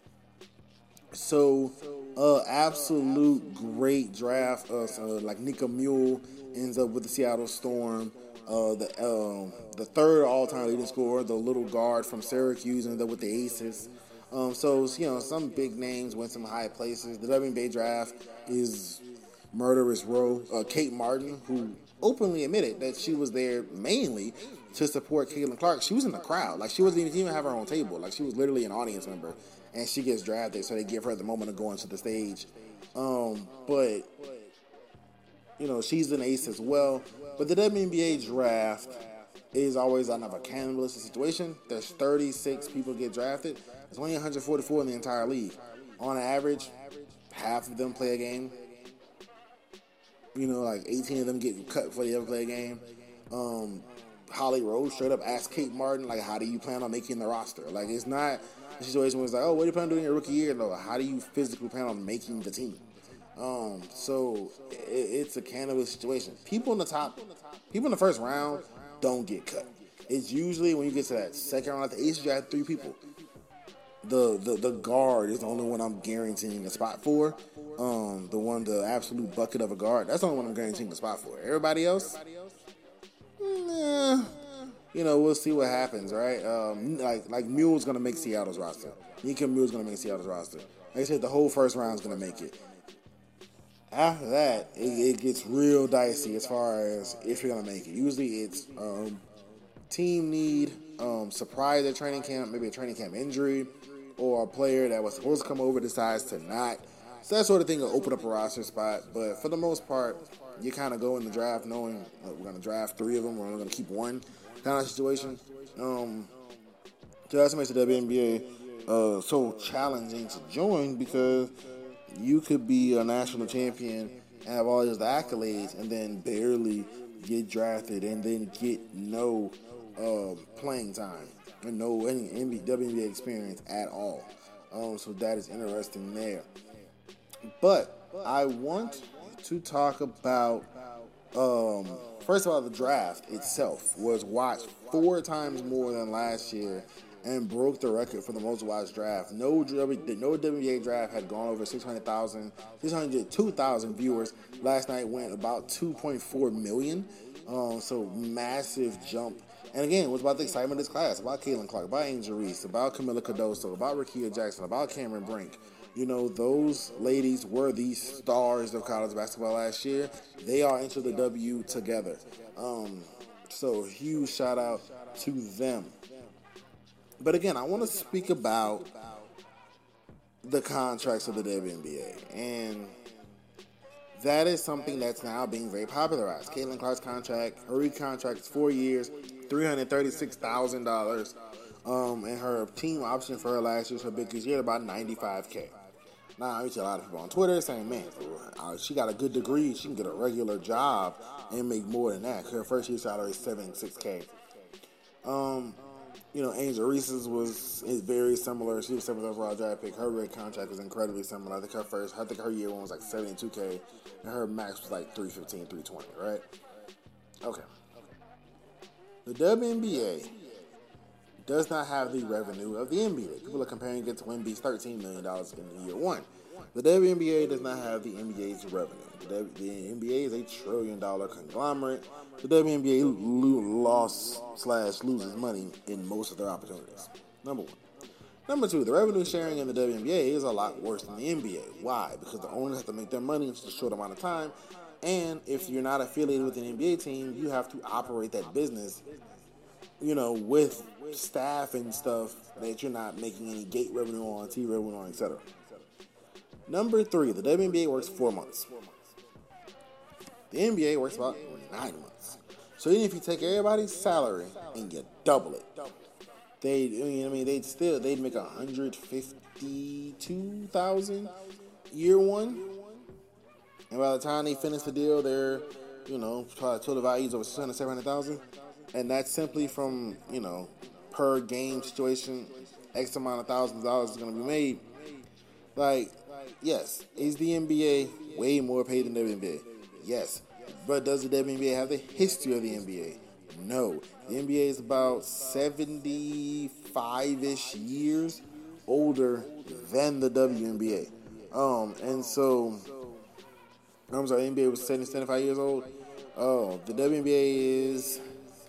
So, absolute great draft. Like Nika Mule ends up with the Seattle Storm. The third all-time leading scorer, the little guard from Syracuse, ended up with the Aces. So, some big names went some high places. The WNBA draft is murderous row. Kate Martin, who openly admitted that she was there mainly to support Caitlin Clark. She was in the crowd. Like, she wasn't even have her own table. Like, she was literally an audience member. And she gets drafted, so they give her the moment of going to the stage. But she's an ace as well. But the WNBA draft is always kind of a cannibalistic situation. There's 36 people get drafted. There's only 144 in the entire league. On average, half of them play a game. Like 18 of them get cut before they ever play a game. Holly Rose straight up asked Kate Martin, like, how do you plan on making the roster? Like, it's not a situation where it's like, oh, what do you plan on doing your rookie year? No, how do you physically plan on making the team? So it's a cannabis situation. People in the first round don't get cut. It's usually when you get to that second round, at the Aces, you have 3 people. The guard is the only one I'm guaranteeing a spot for. The absolute bucket of a guard, that's the only one I'm guaranteeing a spot for. Everybody else, we'll see what happens, right? Like Mule's gonna make Seattle's roster. Nika Mule's gonna make Seattle's roster. Like I said, the whole first round's gonna make it. After that, it gets real dicey as far as if you're gonna make it. Usually, it's team need, surprise at training camp, maybe a training camp injury, or a player that was supposed to come over decides to not. So that sort of thing will open up a roster spot. But for the most part, you kind of go in the draft knowing we're going to draft 3 of them, we're only going to keep 1 kind of situation. So that's what makes the WNBA so challenging to join, because you could be a national champion and have all these accolades and then barely get drafted and then get no playing time and no any WNBA experience at all. So that is interesting there. But I want to talk about, first of all, the draft itself was watched 4 times more than last year and broke the record for the most watched draft. No WNBA draft had gone over 602,000 viewers. Last night went about 2.4 million. So massive jump. And again, it was about the excitement of this class, about Caitlin Clark, about Angel Reese, about Camila Cardoso, about Rakia Jackson, about Cameron Brink. Those ladies were the stars of college basketball last year. They are into the W together. So huge shout out to them. But again, I want to speak about the contracts of the WNBA. And that is something that's now being very popularized. Caitlin Clark's contract, her contract is 4 years, $336,000. And her team option for her last year, her biggest year, about $95K. Now, I see a lot of people on Twitter saying, man, she got a good degree, she can get a regular job and make more than that. Her first year salary is $76K. Angel Reese's is very similar. She was 7th overall draft pick. Her red contract was incredibly similar. I think her year one was like $72K, and her max was like $315, $320, right? Okay. The WNBA does not have the revenue of the NBA. People are comparing it to NBA's $13 million in year one. The WNBA does not have the NBA's revenue. The NBA is a $1 trillion conglomerate. The WNBA loses money in most of their opportunities. Number one. Number two, the revenue sharing in the WNBA is a lot worse than the NBA. Why? Because the owners have to make their money in such a short amount of time. And if you're not affiliated with an NBA team, you have to operate that business, with staff and stuff that you're not making any gate revenue on, TV revenue on, etc. Number three, the WNBA works 4 months. The NBA works about 9 months. So even if you take everybody's salary and you double it, they'd make $152,000 year one. And by the time they finish the deal, they're, total values over $700,000. And that's simply from, per game situation, X amount of thousands of dollars is going to be made. Like, yes, is the NBA way more paid than the WNBA? Yes. But does the WNBA have the history of the NBA? No. The NBA is about 75-ish years older than the WNBA. And so, I'm sorry, the NBA was 75 years old. Oh, the WNBA is,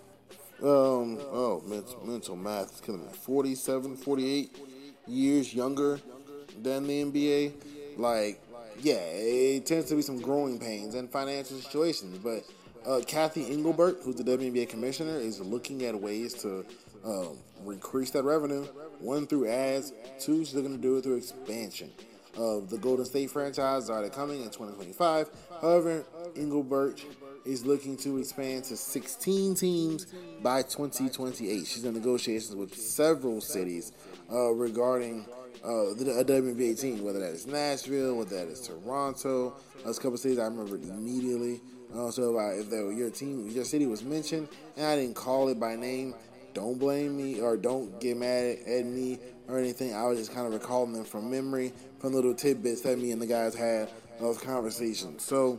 mental math is killing me. 47, 48 years younger than the NBA. Like, yeah, it tends to be some growing pains and financial situations. But Kathy Engelbert, who's the WNBA commissioner, is looking at ways to increase that revenue. One, through ads. Two, she's looking to do it through expansion. The Golden State franchise started coming in 2025. However, Engelbert is looking to expand to 16 teams by 2028. She's in negotiations with several cities regarding a WNBA team, whether that is Nashville, whether that is Toronto. There's a couple of cities I remember immediately. So if your city was mentioned and I didn't call it by name, don't blame me or don't get mad at me or anything. I was just kind of recalling them from memory, from little tidbits that me and the guys had those conversations. So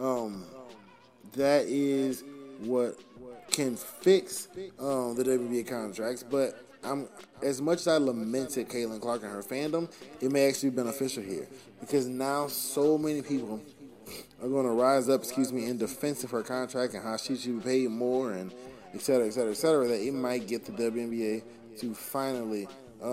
that is what can fix the WNBA contracts. But as much as I lamented Caitlin Clark and her fandom, it may actually be beneficial here because now so many people are going to rise up, in defense of her contract and how she should be paid more and et cetera, that it might get the WNBA to finally,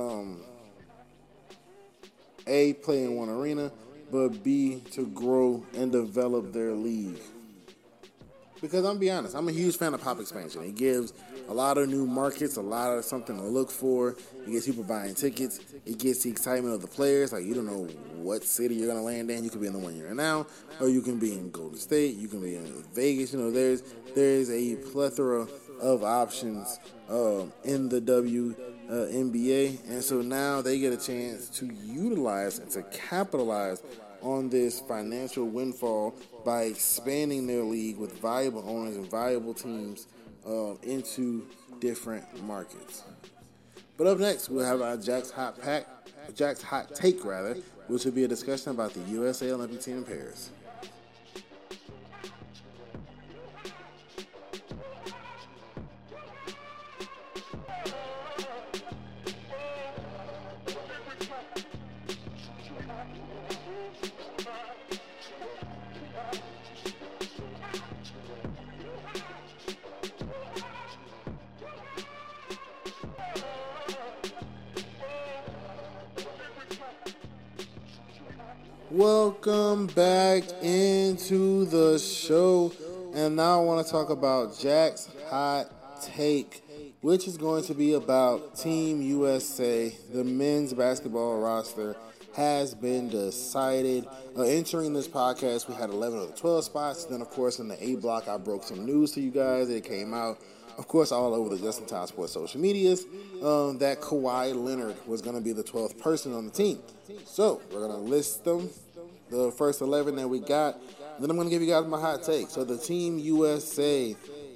A, play in one arena, but B, to grow and develop their league. Because I'm going to be honest, I'm a huge fan of pop expansion. It gives a lot of new markets, a lot of something to look for. It gets people buying tickets. It gets the excitement of the players. Like, you don't know what city you're going to land in. You could be in the one you're in now, or you can be in Golden State. You can be in Vegas. There's a plethora of options in the WNBA. And so now they get a chance to utilize and to capitalize on this financial windfall by expanding their league with viable owners and viable teams into different markets. But up next, we'll have our Jack's Hot Take, which will be a discussion about the USA Olympic team in Paris. Welcome back into the show, and now I want to talk about Jack's Hot Take, which is going to be about Team USA. The men's basketball roster has been decided. Entering this podcast, we had 11 of the 12 spots. Then, of course, in the A block, I broke some news to you guys. It came out, of course, all over the Just in Time Sports social medias, that Kawhi Leonard was going to be the 12th person on the team. So, we're going to list them, the first 11 that we got. Then I'm going to give you guys my hot take. So, the Team USA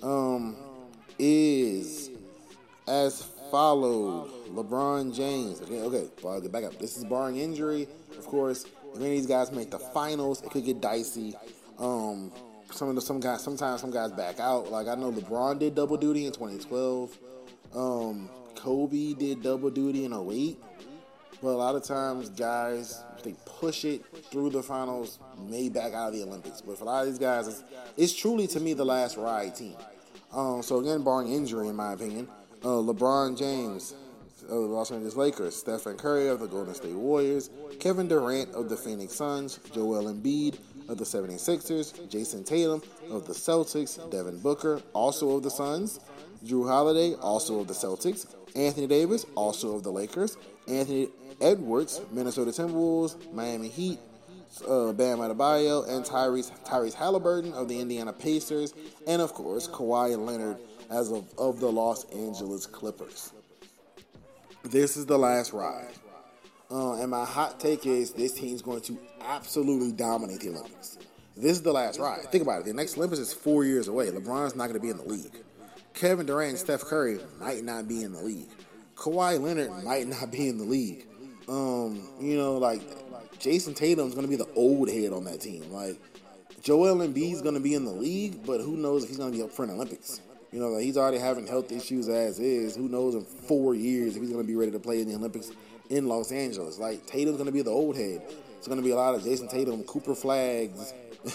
is as follows. LeBron James. Okay, back up. This is barring injury. Of course, if any of these guys make the finals, it could get dicey. Sometimes some guys back out. Like, I know LeBron did double duty in 2012. Kobe did double duty in 2008. But a lot of times, guys, if they push it through the finals, may back out of the Olympics. But for a lot of these guys, it's truly, to me, the last ride team. So, again, barring injury, in my opinion, LeBron James of the Los Angeles Lakers, Stephen Curry of the Golden State Warriors, Kevin Durant of the Phoenix Suns, Joel Embiid of the 76ers, Jason Tatum of the Celtics, Devin Booker, also of the Suns, Jrue Holiday, also of the Celtics, Anthony Davis, also of the Lakers, Anthony Edwards, Minnesota Timberwolves, Miami Heat, Bam Adebayo, and Tyrese Halliburton of the Indiana Pacers, and of course Kawhi Leonard as of the Los Angeles Clippers. This is the last ride. And my hot take is this team's going to absolutely dominate the Olympics. This is the last ride. Think about it. The next Olympics is 4 years away. LeBron's not going to be in the league. Kevin Durant and Steph Curry might not be in the league. Kawhi Leonard might not be in the league. Jason Tatum's going to be the old head on that team. Like, Joel Embiid's going to be in the league, but who knows if he's going to be up for an Olympics. He's already having health issues as is. Who knows in 4 years if he's going to be ready to play in the Olympics in Los Angeles. Like, Tatum's going to be the old head. It's going to be a lot of Jason Tatum, Cooper Flags,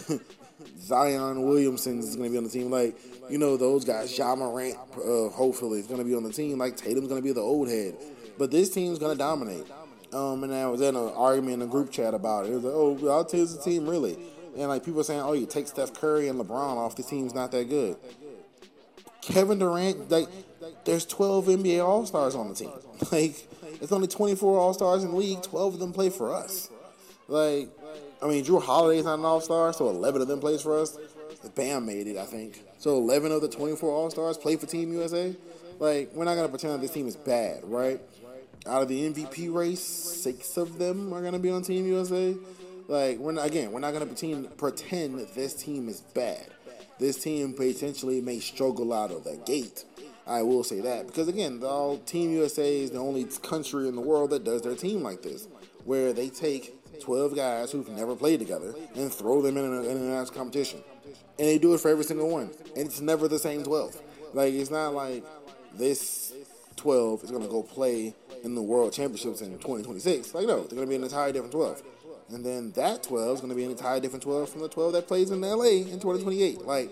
Zion Williamson is going to be on the team. Like, those guys, Ja Morant, hopefully, is going to be on the team. Like, Tatum's going to be the old head. But this team's going to dominate. And I was in an argument in a group chat about it. It was like, oh, I'll tell you the team, really. And, like, people are saying, oh, you take Steph Curry and LeBron off, this team's not that good. Kevin Durant, there's 12 NBA All-Stars on the team. Like, it's only 24 All-Stars in the league. 12 of them play for us. Like, Drew Holiday's not an All-Star, so 11 of them plays for us. Bam made it, I think. So 11 of the 24 All-Stars play for Team USA. Like, we're not going to pretend that this team is bad, right? Out of the MVP race, 6 of them are going to be on Team USA. Like, we're not going to pretend that this team is bad. This team potentially may struggle out of the gate. I will say that. Because, again, Team USA is the only country in the world that does their team like this, where they take 12 guys who've never played together and throw them in an international competition. And they do it for every single one. And it's never the same 12. Like, it's not like this 12 is going to go play in the World Championships in 2026. Like, no, they're going to be an entirely different 12. And then that 12 is going to be an entirely different 12 from the 12 that plays in LA in 2028. Like,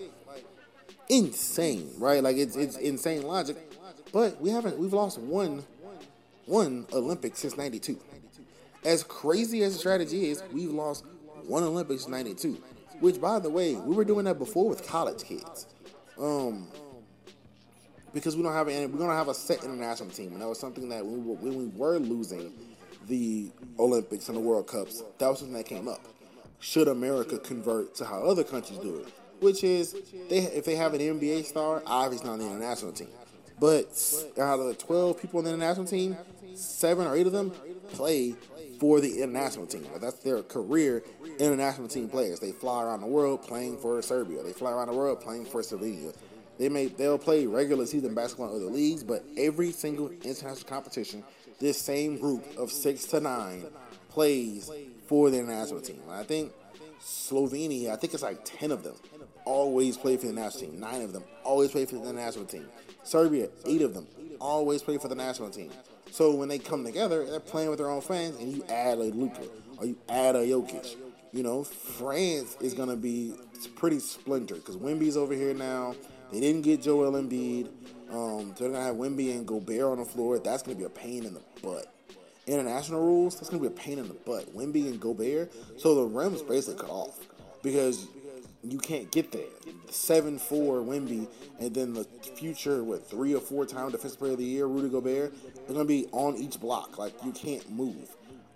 insane, right? Like, it's insane logic. But we've lost one Olympic since 92. As crazy as the strategy is, we've lost one Olympics since 92. Which, by the way, we were doing that before with college kids. Because we're going to have a set international team. And that was something that when we were losing the Olympics and the World Cups, that was something that came up. Should America convert to how other countries do it? Which is, if they have an NBA star, obviously not on the international team. But out of the 12 people on the international team, 7 or 8 of them play for the international team. That's their career international team players. They fly around the world playing for Serbia. They fly around the world playing for Slovenia. They'll play regular season basketball in other leagues, but every single international competition, this same group of 6 to 9 plays for the international team. I think Slovenia, I think it's like 10 of them always play for the national team. 9 of them always play for the national team. Serbia, 8 of them always play for the national team. So when they come together, they're playing with their own fans, and you add a Luka or you add a Jokic. France is going to be pretty splintered because Wemby's over here now. They didn't get Joel Embiid. They're going to have Wemby and Gobert on the floor. That's going to be a pain in the butt. International rules, that's going to be a pain in the butt. Wemby and Gobert. So the rim's basically cut off because you can't get there. 7-4 Wemby, and then the future, 3 or 4 time Defensive Player of the Year, Rudy Gobert, they're going to be on each block. Like, you can't move.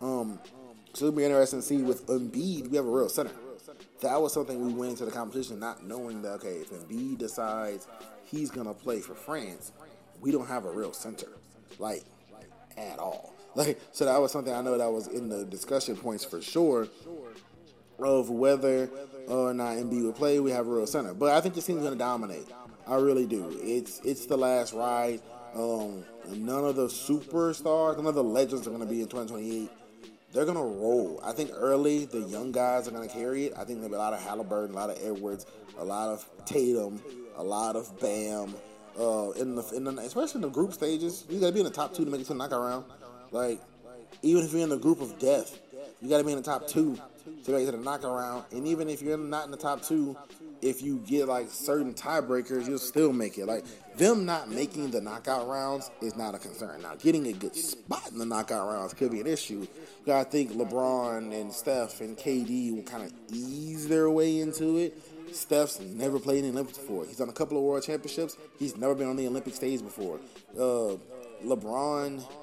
So it'll be interesting to see with Embiid, we have a real center. That was something we went into the competition not knowing that, okay, if Embiid decides he's going to play for France, we don't have a real center, like, at all. So that was something I know that was in the discussion points for sure of whether or not Embiid would play. We have a real center. But I think this team's going to dominate. I really do. It's the last ride. None of the superstars, none of the legends are going to be in 2028. They're going to roll. I think early, the young guys are going to carry it. I think there'll be a lot of Halliburton, a lot of Edwards, a lot of Tatum, a lot of Bam. Especially in the group stages, you got to be in the top 2 to make it to the knockout round. Like, even if you're in the group of death, you got to be in the top 2 to make it to the knockout round. And even if you're not in the top 2, if you get, like, certain tiebreakers, you'll still make it. Like, them not making the knockout rounds is not a concern. Now, getting a good spot in the knockout rounds could be an issue. But I think LeBron and Steph and KD will kind of ease their way into it. Steph's never played in the Olympics before. He's done a couple of world championships. He's never been on the Olympic stage before. LeBron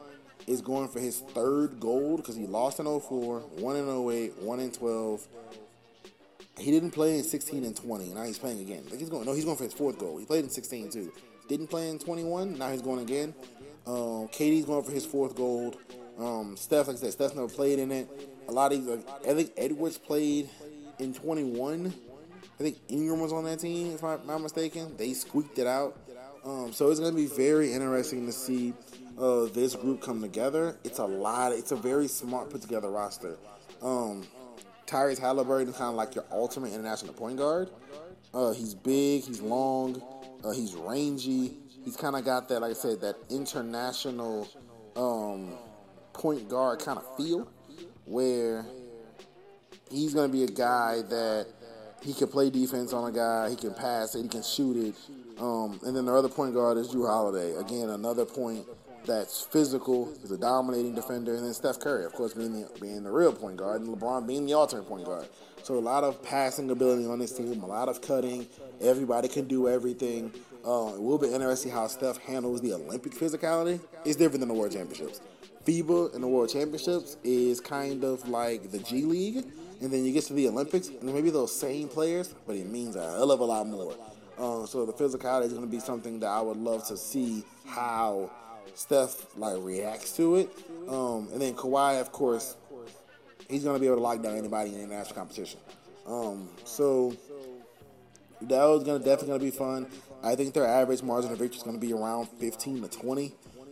is going for his third gold because he lost in 04, won in 08, won in 12. He didn't play in 16 and 20. Now he's playing again. He's going for his fourth gold. He played in 16 too. Didn't play in 21. Now he's going again. KD's going for his fourth gold. Steph, like I said, Steph's never played in it. A lot of these, I think Edwards played in 21. I think Ingram was on that team, if I'm not mistaken. They squeaked it out. So it's going to be very interesting to see this group come together. It's a very smart put together roster. Tyrese Halliburton is kind of like your ultimate international point guard. He's big, he's long, he's rangy. He's kind of got that, like I said, that international point guard kind of feel where he's going to be a guy that he can play defense on a guy, he can pass it, he can shoot it. And then the other point guard is Jrue Holiday. Again, another point that's physical, he's a dominating defender. And then Steph Curry, of course, being the real point guard, and LeBron being the alternate point guard. So a lot of passing ability on this team, a lot of cutting. Everybody can do everything. It will be interesting how Steph handles the Olympic physicality. It's different than the World Championships. FIBA and the World Championships is kind of like the G League, and then you get to the Olympics, and maybe those same players, but it means a hell of a lot more. So the physicality is going to be something that I would love to see how Steph reacts to it. And then Kawhi, of course, he's going to be able to lock down anybody in international competition. So that was definitely going to be fun. I think their average margin of victory is going to be around 15 to 20.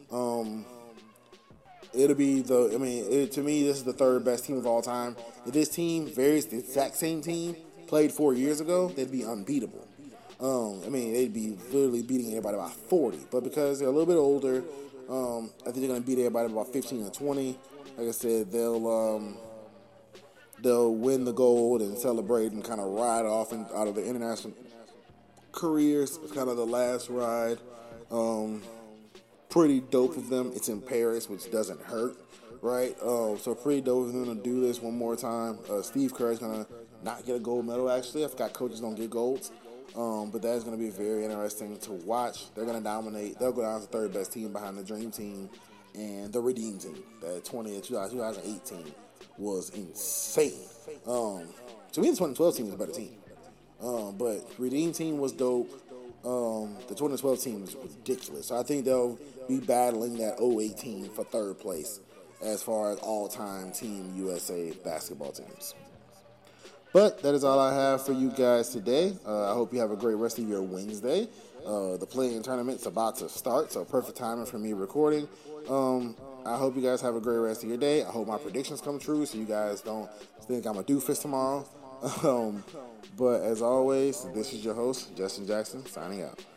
It'll be to me, this is the third best team of all time. If this team, the exact same team, played 4 years ago, they'd be unbeatable. They'd be literally beating everybody by 40. But because they're a little bit older, I think they're going to beat everybody about 15 or 20. Like I said, they'll win the gold and celebrate and kind of ride off out of the international careers. It's kind of the last ride. Pretty dope of them. It's in Paris, which doesn't hurt, right? So pretty dope of them to do this one more time. Steve Kerr's going to not get a gold medal, actually. I forgot coaches don't get golds. But that's going to be very interesting to watch. They're going to dominate. They'll go down as the third best team behind the Dream Team and the Redeem Team. That 2018 was insane. To me, the 2012 team was a better team. But Redeem Team was dope. The 2012 team was ridiculous. So I think they'll be battling that 08 team for third place as far as all-time Team USA basketball teams. But that is all I have for you guys today. I hope you have a great rest of your Wednesday. The play-in tournament's about to start, so perfect timing for me recording. I hope you guys have a great rest of your day. I hope my predictions come true so you guys don't think I'm a doofus tomorrow. But as always, this is your host, Justin Jackson, signing out.